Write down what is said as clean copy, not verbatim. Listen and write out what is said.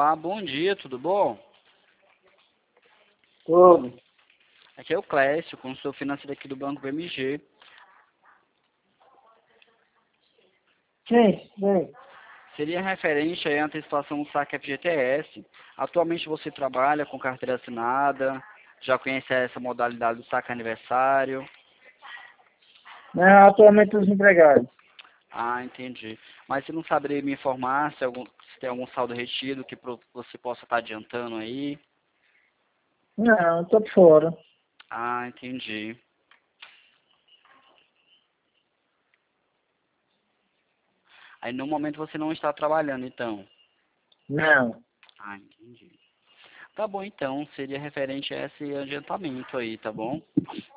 Olá, bom dia, tudo bom? Tudo. Aqui é o Clécio, consultor financeiro aqui do Banco BMG. Sim, bem. Seria referente à antecipação do saque FGTS. Atualmente você trabalha com carteira assinada, já conhece essa modalidade do saque aniversário? Não, atualmente os empregados. Ah, entendi. Mas você não saberia me informar se tem algum saldo retido que você possa estar adiantando aí? Não, estou por fora. Ah, entendi. Aí no momento você não está trabalhando, então? Não. Ah, entendi. Tá bom, então, seria referente a esse adiantamento aí, tá bom?